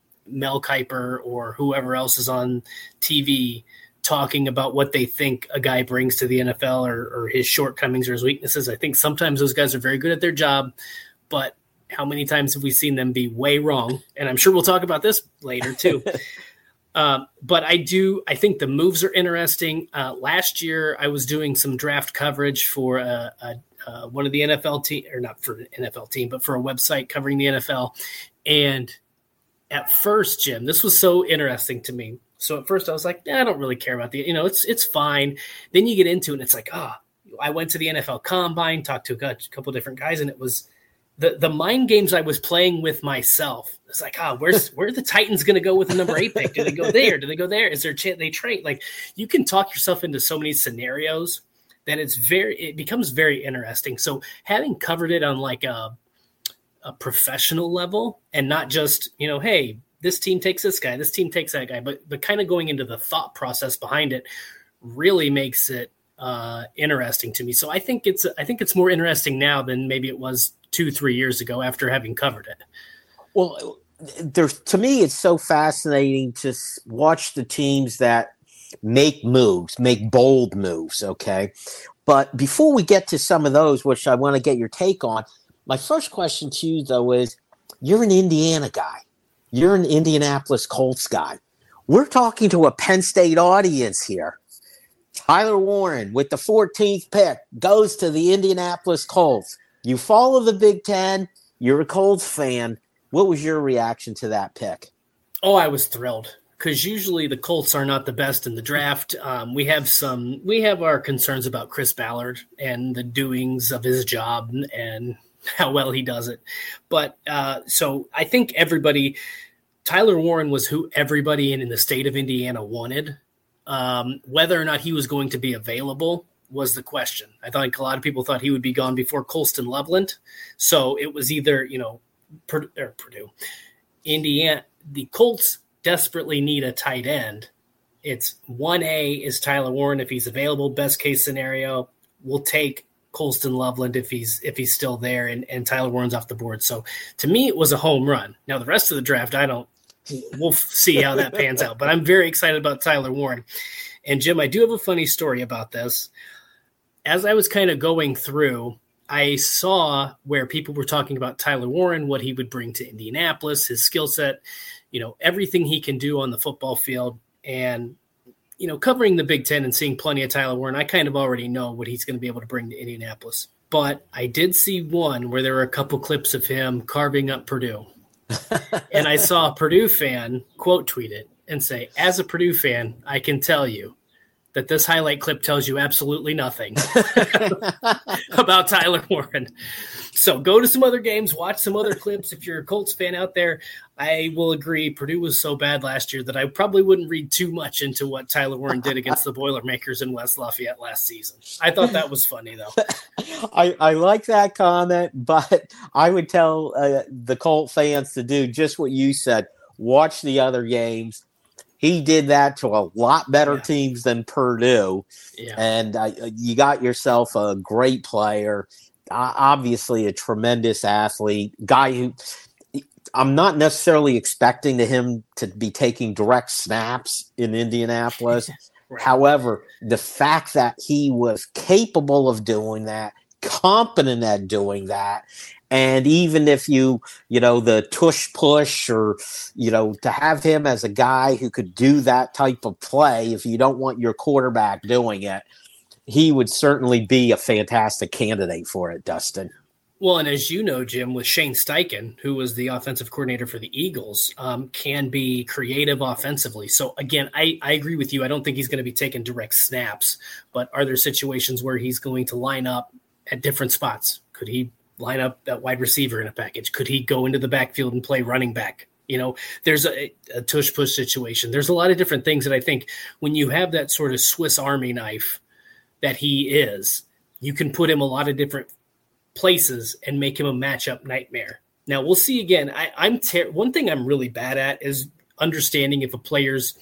Mel Kiper or whoever else is on T V talking about what they think a guy brings to the N F L or, or his shortcomings or his weaknesses. I think sometimes those guys are very good at their job, but how many times have we seen them be way wrong? And I'm sure we'll talk about this later too. Um, but I do, I think the moves are interesting. Uh, last year I was doing some draft coverage for uh, uh, uh, one of the N F L team, or not for an N F L team, but for a website covering the N F L. And at first, Jim, this was so interesting to me. So at first I was like, nah, I don't really care about the, you know, it's, it's fine. Then you get into it and it's like, ah, oh, I went to the N F L Combine, talked to a couple of different guys, and it was the, the mind games I was playing with myself. It's like, ah, oh, where's where are the Titans going to go with the number eight pick? Do they go there? Do they go there? Is there a chance they trade? Like, you can talk yourself into so many scenarios that it's very, it becomes very interesting. So having covered it on like a, a professional level and not just, you know, hey, this team takes this guy, this team takes that guy, but but kind of going into the thought process behind it really makes it uh, interesting to me. So I think it's I think it's more interesting now than maybe it was two, three years ago after having covered it. Well, there's, to me, it's so fascinating to watch the teams that make moves, make bold moves, okay? But before we get to some of those, which I want to get your take on, my first question to you, though, is you're an Indiana guy. You're an Indianapolis Colts guy. We're talking to a Penn State audience here. Tyler Warren, with the fourteenth pick, goes to the Indianapolis Colts. You follow the Big Ten. You're a Colts fan. What was your reaction to that pick? Oh, I was thrilled because usually the Colts are not the best in the draft. Um, we have some, we have our concerns about Chris Ballard and the doings of his job and how well he does it. But uh, so I think everybody, Tyler Warren was who everybody in, in the state of Indiana wanted. Um, whether or not he was going to be available was the question. I think a lot of people thought he would be gone before Colston Loveland. So it was either, you know, Purdue, or Purdue, Indiana, the Colts desperately need a tight end. It's one A is Tyler Warren if he's available. Best case scenario, we'll take Colston Loveland if he's if he's still there, and, and Tyler Warren's off the board. So to me, it was a home run. Now the rest of the draft, I don't. We'll see how that pans out. But I'm very excited about Tyler Warren. And Jim, I do have a funny story about this. As I was kind of going through, I saw where people were talking about Tyler Warren, what he would bring to Indianapolis, his skill set, you know, everything he can do on the football field. And, you know, covering the Big Ten and seeing plenty of Tyler Warren, I kind of already know what he's going to be able to bring to Indianapolis. But I did see one where there were a couple clips of him carving up Purdue. And I saw a Purdue fan quote tweet it and say, as a Purdue fan, I can tell you that this highlight clip tells you absolutely nothing about Tyler Warren. So go to some other games, watch some other clips. If you're a Colts fan out there, I will agree Purdue was so bad last year that I probably wouldn't read too much into what Tyler Warren did against the Boilermakers in West Lafayette last season. I thought that was funny, though. I, I like that comment, but I would tell uh, the Colt fans to do just what you said. Watch the other games. He did that to a lot better yeah. teams than Purdue, yeah. and uh, you got yourself a great player, uh, obviously a tremendous athlete, guy who I'm not necessarily expecting to him to be taking direct snaps in Indianapolis. Right. However, the fact that he was capable of doing that, competent at doing that, and even if you, you know, the tush push or, you know, to have him as a guy who could do that type of play, if you don't want your quarterback doing it, he would certainly be a fantastic candidate for it, Dustin. Well, and as you know, Jim, with Shane Steichen, who was the offensive coordinator for the Eagles, um, can be creative offensively. So, again, I, I agree with you. I don't think he's going to be taking direct snaps, but are there situations where he's going to line up at different spots? Could he line up that wide receiver in a package? Could he go into the backfield and play running back? You know, there's a, a tush push situation. There's a lot of different things that I think when you have that sort of Swiss Army knife that he is, you can put him a lot of different places and make him a matchup nightmare. Now we'll see again. I, I'm ter- one thing I'm really bad at is understanding if a player's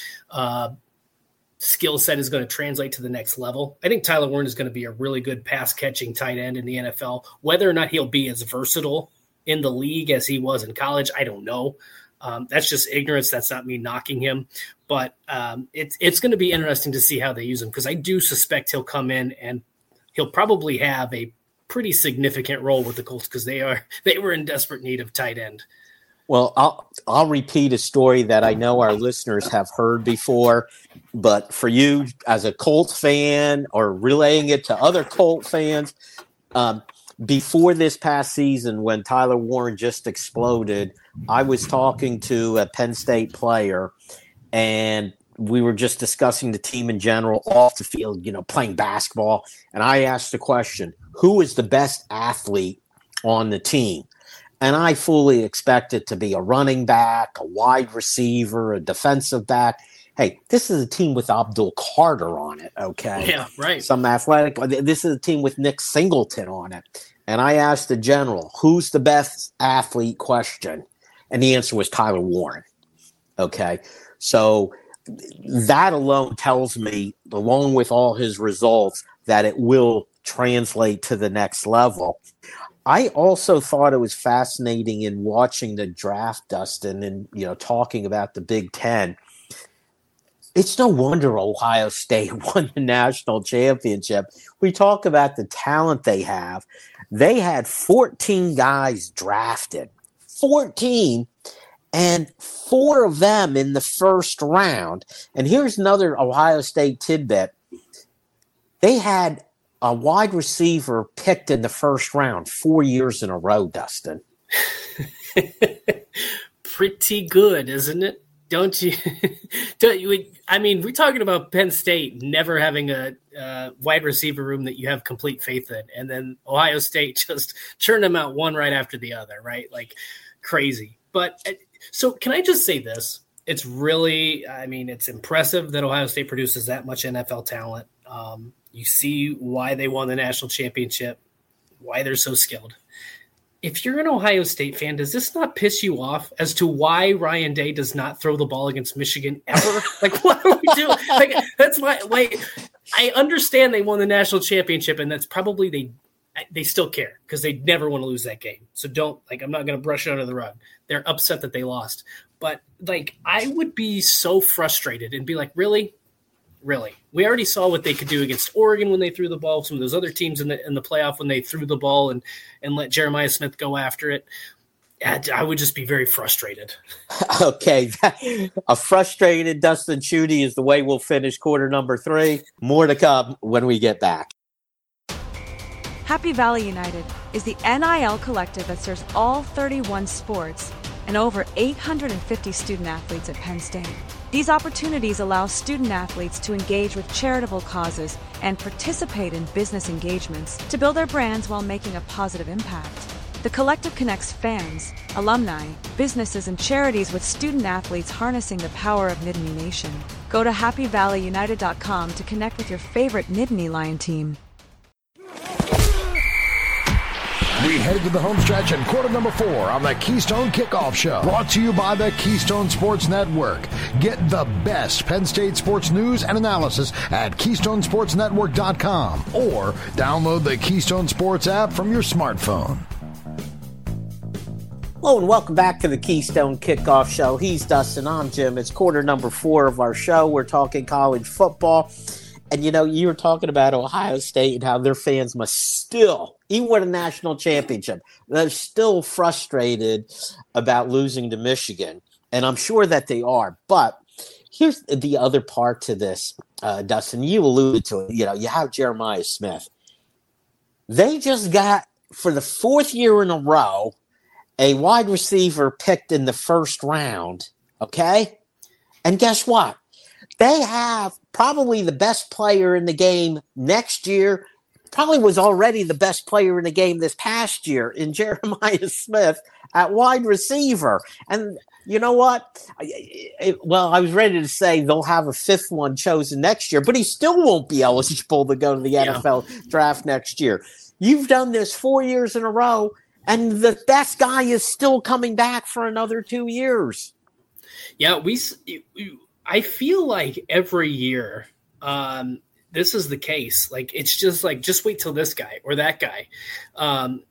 uh, skill set is going to translate to the next level. I think Tyler Warren is going to be a really good pass catching tight end in the N F L. Whether or not he'll be as versatile in the league as he was in college, I don't know. Um, that's just ignorance. That's not me knocking him, but um, it's it's going to be interesting to see how they use him, because I do suspect he'll come in and he'll probably have a pretty significant role with the Colts, because they are they were in desperate need of tight end. Well, I'll I'll repeat a story that I know our listeners have heard before, but for you as a Colts fan or relaying it to other Colt fans, um, before this past season when Tyler Warren just exploded, I was talking to a Penn State player, and we were just discussing the team in general off the field, you know, playing basketball, and I asked the question, who is the best athlete on the team? And I fully expect it to be a running back, a wide receiver, a defensive back. Hey, this is a team with Abdul Carter on it, okay? Yeah, right. Some athletic. This is a team with Nick Singleton on it. And I asked the general, who's the best athlete question? And the answer was Tyler Warren, okay? So that alone tells me, along with all his results, that it will translate to the next level. I also thought it was fascinating in watching the draft, Dustin, and, you know, talking about the Big Ten. It's no wonder Ohio State won the national championship. We talk about the talent they have. They had fourteen guys drafted, fourteen, and four of them in the first round. And here's another Ohio State tidbit. They had a wide receiver picked in the first round four years in a row, Dustin. Pretty good, isn't it? Don't you? Don't you? I mean, we're talking about Penn State never having a uh, wide receiver room that you have complete faith in, and then Ohio State just churned them out one right after the other, right? Like crazy. But so can I just say this? It's really, I mean, it's impressive that Ohio State produces that much N F L talent. Um, You see why they won the national championship, why they're so skilled. If you're an Ohio State fan, does this not piss you off as to why Ryan Day does not throw the ball against Michigan ever? Like, what are we doing? Like, that's my like. I understand they won the national championship, and that's probably they they still care because they never want to lose that game. So don't like. I'm not going to brush it under the rug. They're upset that they lost, but like, I would be so frustrated and be like, really. really. We already saw what they could do against Oregon when they threw the ball, some of those other teams in the in the playoff when they threw the ball and, and let Jeremiah Smith go after it. I would just be very frustrated. Okay. A frustrated Dustin Schutte is the way we'll finish quarter number three. More to come when we get back. Happy Valley United is the N I L collective that serves all thirty-one sports and over eight hundred fifty student athletes at Penn State. These opportunities allow student athletes to engage with charitable causes and participate in business engagements to build their brands while making a positive impact. The collective connects fans, alumni, businesses, and charities with student athletes harnessing the power of Nittany Nation. Go to happy valley united dot com to connect with your favorite Nittany Lion team. We head to the home stretch in quarter number four on the Keystone Kickoff Show. Brought to you by the Keystone Sports Network. Get the best Penn State sports news and analysis at keystone sports network dot com or download the Keystone Sports app from your smartphone. Hello and welcome back to the Keystone Kickoff Show. He's Dustin, I'm Jim. It's quarter number four of our show. We're talking college football. And, you know, you were talking about Ohio State and how their fans must still, even with a national championship, they're still frustrated about losing to Michigan. And I'm sure that they are. But here's the other part to this, uh, Dustin. You alluded to it. You know, you have Jeremiah Smith. They just got, for the fourth year in a row, a wide receiver picked in the first round, okay? And guess what? They have probably the best player in the game next year, probably was already the best player in the game this past year in Jeremiah Smith at wide receiver. And you know what? Well, I was ready to say they'll have a fifth one chosen next year, but he still won't be eligible to go to the N F L yeah. draft next year. You've done this four years in a row, and the best guy is still coming back for another two years. Yeah, we – I feel like every year um, this is the case. Like, it's just like, just wait till this guy or that guy um,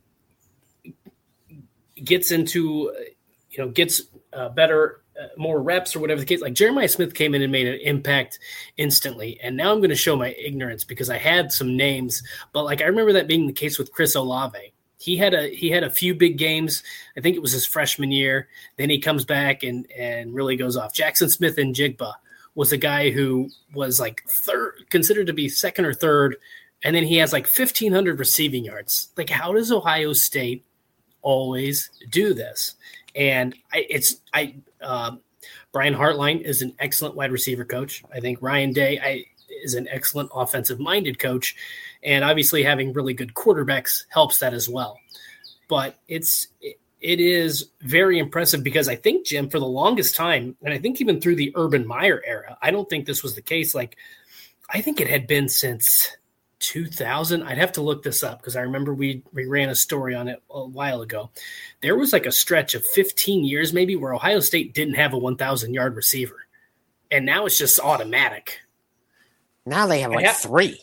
gets into, you know, gets uh, better, uh, more reps or whatever the case. Like Jeremiah Smith came in and made an impact instantly. And now I'm going to show my ignorance because I had some names, but like, I remember that being the case with Chris Olave. He had a he had a few big games. I think it was his freshman year. Then he comes back and, and really goes off. Jackson Smith and Jigba was a guy who was like third, considered to be second or third, and then he has like fifteen hundred receiving yards. Like, how does Ohio State always do this? And I, it's I um, Brian Hartline is an excellent wide receiver coach. I think Ryan Day I, is an excellent offensive-minded coach. And obviously having really good quarterbacks helps that as well. But it's it is very impressive because I think, Jim, for the longest time, and I think even through the Urban Meyer era, I don't think this was the case. Like, I think it had been since two thousand. I'd have to look this up because I remember we, we ran a story on it a while ago. There was like a stretch of fifteen years maybe where Ohio State didn't have a one thousand-yard receiver. And now it's just automatic. Now they have like have, three.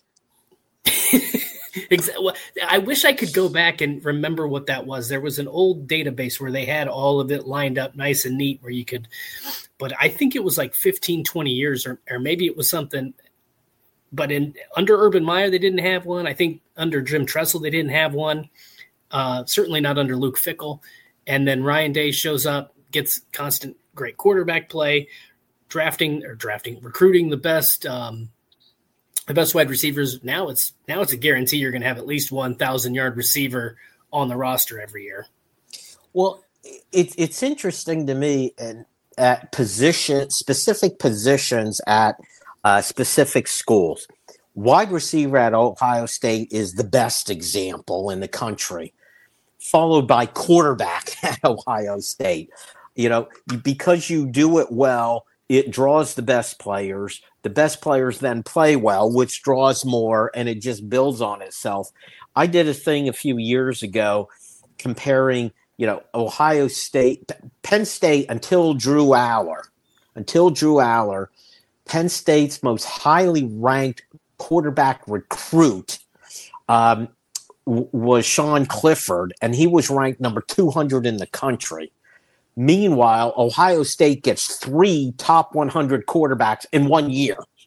Exactly. I wish I could go back and remember what that was. There was an old database where they had all of it lined up nice and neat where you could, but I think it was like fifteen, twenty years or, or maybe it was something, but in under Urban Meyer, they didn't have one. I think under Jim Tressel, they didn't have one. Uh, certainly not under Luke Fickell. And then Ryan Day shows up, gets constant great quarterback play, drafting or drafting, recruiting the best, um, the best wide receivers. Now it's now it's a guarantee you're going to have at least one thousand yard receiver on the roster every year. Well, it's it's interesting to me, and at position specific positions at uh, specific schools, wide receiver at Ohio State is the best example in the country, followed by quarterback at Ohio State. You know, because you do it well, it draws the best players. The best players then play well, which draws more, and it just builds on itself. I did a thing a few years ago comparing, you know, Ohio State, Penn State until Drew Aller. Until Drew Aller, Penn State's most highly ranked quarterback recruit um, w- was Sean Clifford, and he was ranked number two hundred in the country. Meanwhile, Ohio State gets three top one hundred quarterbacks in one year.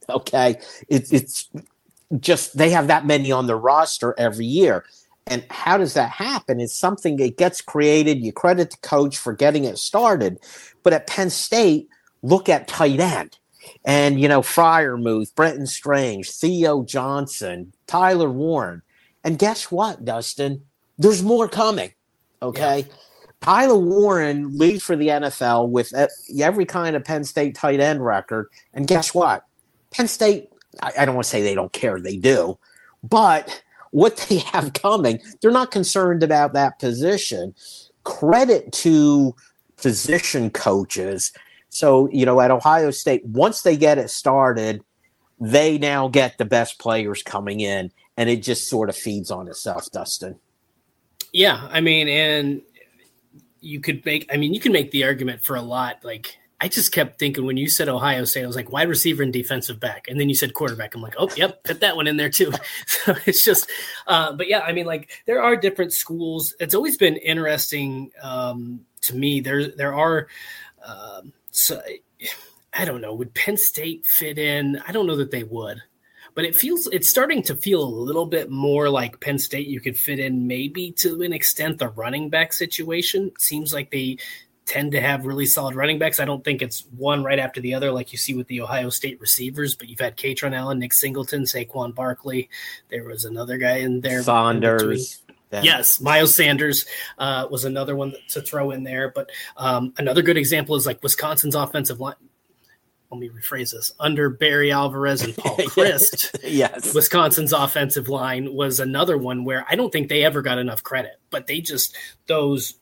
Okay. It, it's just, they have that many on the roster every year. And how does that happen? It's something that gets created. You credit the coach for getting it started. But at Penn State, look at tight end. And, you know, Freiermuth, Brenton Strange, Theo Johnson, Tyler Warren. And guess what, Dustin? There's more coming. Okay. Yeah. Tyler Warren leads for the N F L with every kind of Penn State tight end record. And guess what? Penn State, I don't want to say they don't care. They do. But what they have coming, they're not concerned about that position. Credit to position coaches. So, you know, at Ohio State, once they get it started, they now get the best players coming in, and it just sort of feeds on itself, Dustin. Yeah, I mean, and you could make, I mean, you can make the argument for a lot. Like, I just kept thinking when you said Ohio State, I was like, wide receiver and defensive back. And then you said quarterback. I'm like, oh, yep, put that one in there too. So it's just, uh, but yeah, I mean, like there are different schools. It's always been interesting um, to me. There, there are, um, so I don't know, would Penn State fit in? I don't know that they would. But it feels it's starting to feel a little bit more like Penn State. You could fit in maybe to an extent the running back situation. It seems like they tend to have really solid running backs. I don't think it's one right after the other like you see with the Ohio State receivers, but you've had Katron Allen, Nick Singleton, Saquon Barkley. There was another guy in there. Saunders. In yes, Miles Sanders uh, was another one to throw in there. But um, another good example is like Wisconsin's offensive line. Let me rephrase this. Under Barry Alvarez and Paul Chryst, yes, Wisconsin's offensive line was another one where I don't think they ever got enough credit, but they just those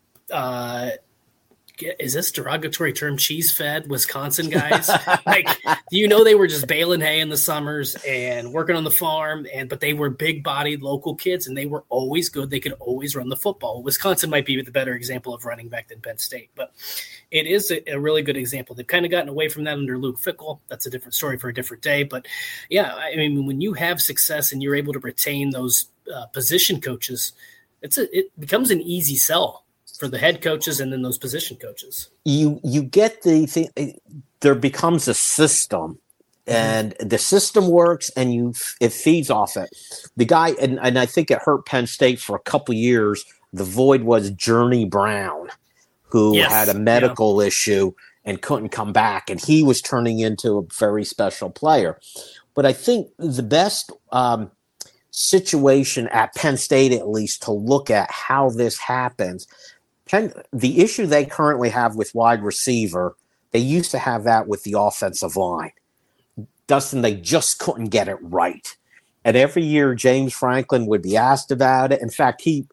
uh, – is this derogatory term cheese fed Wisconsin guys? Like, you know, they were just baling hay in the summers and working on the farm, and but they were big bodied local kids and they were always good. They could always run the football. Wisconsin might be the better example of running back than Penn State, but it is a, a really good example. They've kind of gotten away from that under Luke Fickell. That's a different story for a different day. But yeah, I mean, when you have success and you're able to retain those uh, position coaches, it's a, it becomes an easy sell for the head coaches and then those position coaches. You you get the thing, there becomes a system, and mm-hmm. the system works, and you it feeds off it. The guy, and, and I think it hurt Penn State for a couple years. The void was Journey Brown, who yes. had a medical yeah. issue and couldn't come back, and he was turning into a very special player. But I think the best um, situation at Penn State, at least, to look at how this happens. Penn, the issue they currently have with wide receiver, they used to have that with the offensive line. Dustin, they just couldn't get it right. And every year, James Franklin would be asked about it. In fact, he,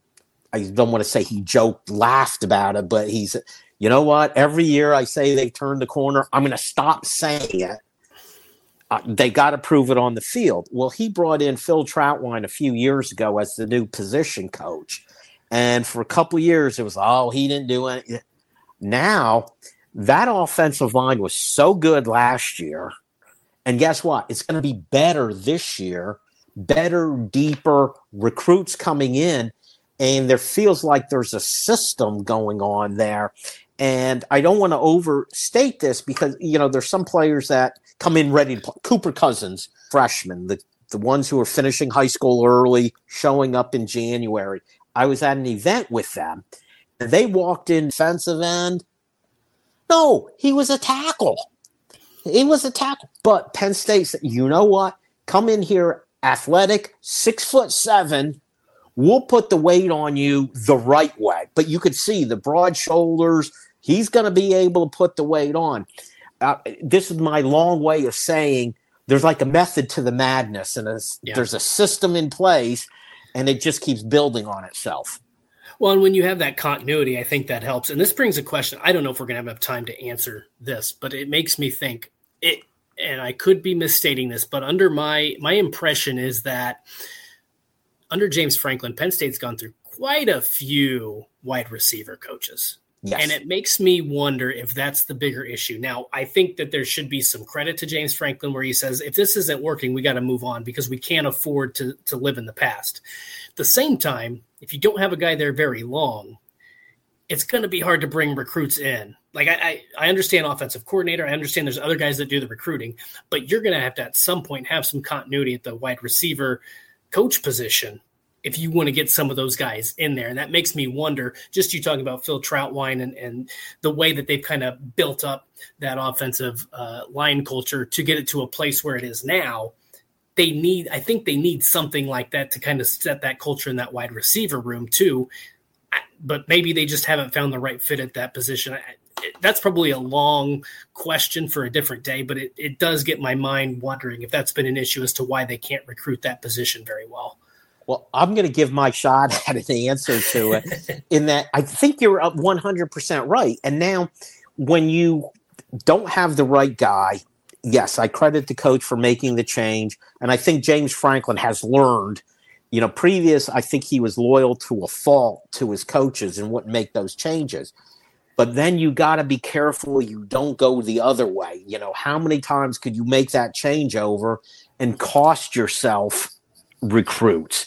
I don't want to say he joked, laughed about it, but he's, you know what? Every year I say they turned the corner, I'm going to stop saying it. Uh, they got to prove it on the field. Well, he brought in Phil Trautwein a few years ago as the new position coach. And for a couple of years, it was, oh, he didn't do anything. Now, that offensive line was so good last year. And guess what? It's going to be better this year, better, deeper recruits coming in. And there feels like there's a system going on there. And I don't want to overstate this because, you know, there's some players that come in ready to play. Cooper Cousins, freshman, the, the ones who are finishing high school early, showing up in January. I was at an event with them, and they walked in defensive end. No, he was a tackle. He was a tackle. But Penn State said, you know what? Come in here athletic, six foot seven. We'll put the weight on you the right way. But you could see the broad shoulders. He's going to be able to put the weight on. Uh, this is my long way of saying there's like a method to the madness, and a, yeah. there's a system in place. And it just keeps building on itself. Well, and when you have that continuity, I think that helps. And this brings a question. I don't know if we're going to have enough time to answer this, but it makes me think it, and I could be misstating this, but under my, my impression is that under James Franklin, Penn State's gone through quite a few wide receiver coaches. Yes. And it makes me wonder if that's the bigger issue. Now, I think that there should be some credit to James Franklin where he says, if this isn't working, we got to move on because we can't afford to, to live in the past. At the same time, if you don't have a guy there very long, it's going to be hard to bring recruits in. Like I, I, I understand offensive coordinator. I understand there's other guys that do the recruiting, but you're going to have to at some point have some continuity at the wide receiver coach position if you want to get some of those guys in there. And that makes me wonder, just you talking about Phil Trautwein and, and the way that they've kind of built up that offensive uh, line culture to get it to a place where it is now. They need, I think they need something like that to kind of set that culture in that wide receiver room too. But maybe they just haven't found the right fit at that position. That's probably a long question for a different day, but it, it does get my mind wondering if that's been an issue as to why they can't recruit that position very well. Well, I'm going to give my shot at an answer to it in that I think you're up one hundred percent right. And now when you don't have the right guy, yes, I credit the coach for making the change. And I think James Franklin has learned, you know, previous, I think he was loyal to a fault to his coaches and wouldn't make those changes. But then you got to be careful you don't go the other way. You know, how many times could you make that changeover and cost yourself recruits?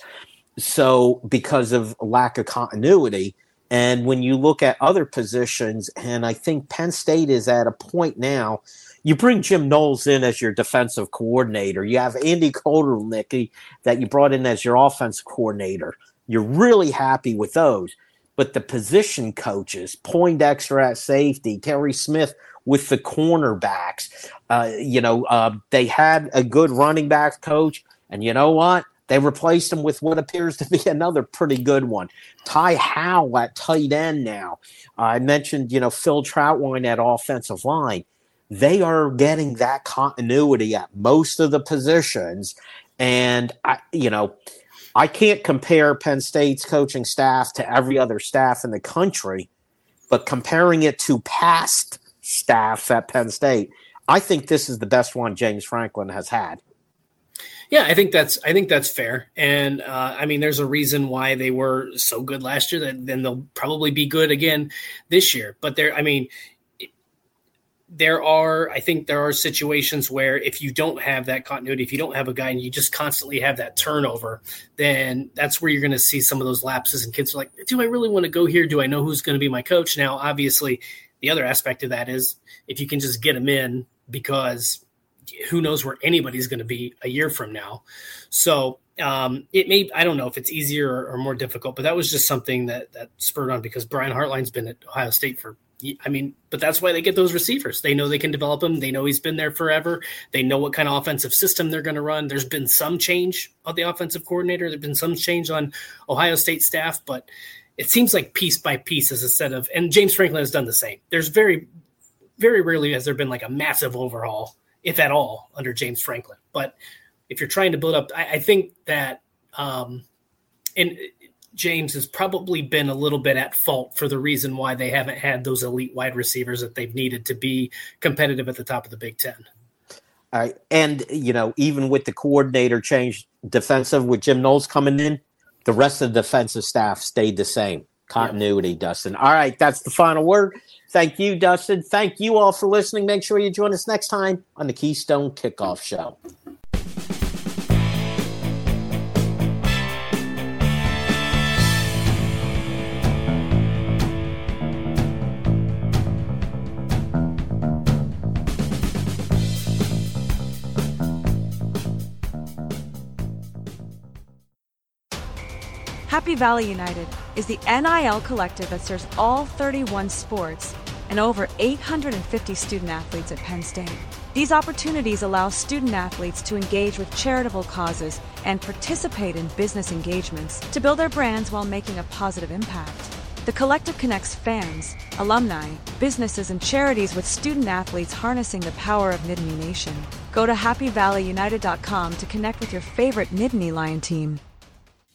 So because of lack of continuity. And when you look at other positions, and I think Penn State is at a point now, you bring Jim Knowles in as your defensive coordinator. You have Andy Kotelnicki that you brought in as your offensive coordinator. You're really happy with those. But the position coaches, Poindexter at safety, Terry Smith with the cornerbacks, uh, you know, uh, they had a good running back coach. And you know what? They replaced him with what appears to be another pretty good one. Ty Howell at tight end now. Uh, I mentioned, you know, Phil Trautwein at offensive line. They are getting that continuity at most of the positions. And, I, you know, I can't compare Penn State's coaching staff to every other staff in the country, but comparing it to past staffs at Penn State, I think this is the best one James Franklin has had. Yeah, I think that's I think that's fair. And, uh, I mean, there's a reason why they were so good last year, that then they'll probably be good again this year. But there, I mean, there are, I think there are situations where if you don't have that continuity, if you don't have a guy and you just constantly have that turnover, then that's where you're going to see some of those lapses, and kids are like, do I really want to go here? Do I know who's going to be my coach? Now, obviously, the other aspect of that is if you can just get them in, because who knows where anybody's going to be a year from now. So um, it may, I don't know if it's easier or, or more difficult, but that was just something that, that spurred on, because Brian Hartline's been at Ohio State for, I mean, but that's why they get those receivers. They know they can develop them. They know he's been there forever. They know what kind of offensive system they're going to run. There's been some change on the offensive coordinator. There's been some change on Ohio State staff, but it seems like piece by piece as a set of, and James Franklin has done the same. There's very, very rarely has there been like a massive overhaul, if at all, under James Franklin. But if you're trying to build up, I, I think that, um, and James has probably been a little bit at fault for the reason why they haven't had those elite wide receivers that they've needed to be competitive at the top of the Big Ten. All right. And, you know, even with the coordinator change defensive with Jim Knowles coming in, the rest of the defensive staff stayed the same. Continuity, yeah. Dustin. All right. That's the final word. Thank you, Dustin. Thank you all for listening. Make sure you join us next time on the Keystone Kickoff Show. Happy Valley United is the N I L collective that serves all thirty-one sports and over eight hundred fifty student athletes at Penn State. These opportunities allow student athletes to engage with charitable causes and participate in business engagements to build their brands while making a positive impact. The collective connects fans, alumni, businesses, and charities with student athletes harnessing the power of Nittany Nation. Go to happy valley united dot com to connect with your favorite Nittany Lion team.